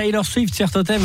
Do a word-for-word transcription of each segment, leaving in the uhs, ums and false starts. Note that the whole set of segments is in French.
Taylor Swift sur Totem.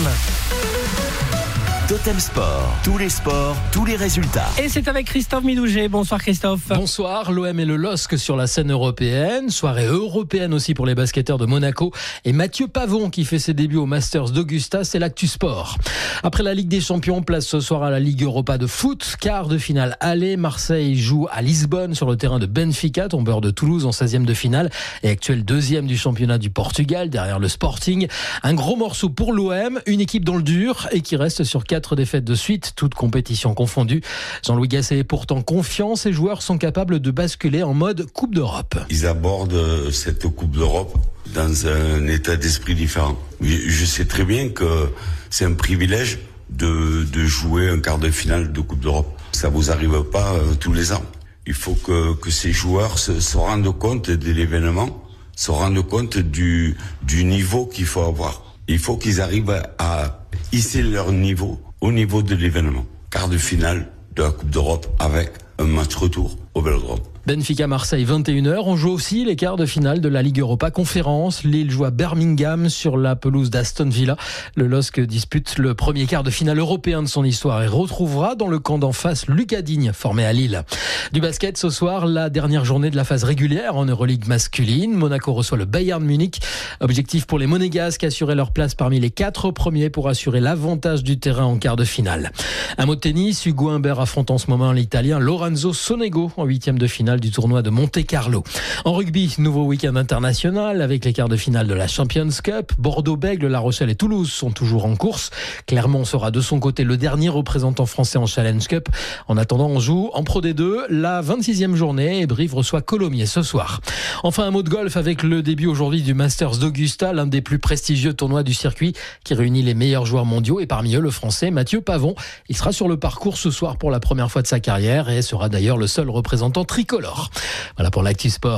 Totem Sport, tous les sports, tous les résultats. Et c'est avec Christophe Minouget. Bonsoir Christophe. Bonsoir, l'O M et le L O S C sur la scène européenne. Soirée européenne aussi pour les basketteurs de Monaco. Et Mathieu Pavon qui fait ses débuts au Masters d'Augusta, c'est l'actu sport. Après la Ligue des Champions, place ce soir à la Ligue Europa de foot. Quart de finale aller, Marseille joue à Lisbonne sur le terrain de Benfica, tombeur de Toulouse en seizième de finale et actuel deuxième du championnat du Portugal derrière le Sporting. Un gros morceau pour l'O M, une équipe dans le dur et qui reste sur quatre défaites de suite, toutes compétitions confondues. Jean-Louis Gasset est pourtant confiant, ses joueurs sont capables de basculer en mode Coupe d'Europe. Ils abordent cette Coupe d'Europe dans un état d'esprit différent. Je sais très bien que c'est un privilège de, de jouer un quart de finale de Coupe d'Europe. Ça vous arrive pas euh, tous les ans. Il faut que, que ces joueurs se, se rendent compte de l'événement, se rendent compte du, du niveau qu'il faut avoir. Il faut qu'ils arrivent à hisser leur niveau au niveau de l'événement. Quart de finale de la Coupe d'Europe avec un match retour au Vélodrome. Benfica-Marseille, vingt et une heures. On joue aussi les quarts de finale de la Ligue Europa Conférence. Lille joue à Birmingham sur la pelouse d'Aston Villa. Le L O S C dispute le premier quart de finale européen de son histoire et retrouvera dans le camp d'en face Lucas Digne, formé à Lille. Du basket ce soir, la dernière journée de la phase régulière en Euroleague masculine. Monaco reçoit le Bayern Munich. Objectif pour les Monégasques, assurer leur place parmi les quatre premiers pour assurer l'avantage du terrain en quart de finale. Un mot de tennis, Hugo Humbert affronte en ce moment l'Italien Lorenzo Sonego en huitième de finale du tournoi de Monte-Carlo. En rugby, nouveau week-end international avec les quarts de finale de la Champions Cup. Bordeaux-Bègles, La Rochelle et Toulouse sont toujours en course. Clermont sera de son côté le dernier représentant français en Challenge Cup. En attendant, on joue en Pro D deux la vingt-sixième journée et Brive reçoit Colomiers ce soir. Enfin, un mot de golf avec le début aujourd'hui du Masters d'Augusta, l'un des plus prestigieux tournois du circuit qui réunit les meilleurs joueurs mondiaux et parmi eux le français Mathieu Pavon. Il sera sur le parcours ce soir pour la première fois de sa carrière et sera d'ailleurs le seul représentant tricolore. Voilà pour l'actu sport.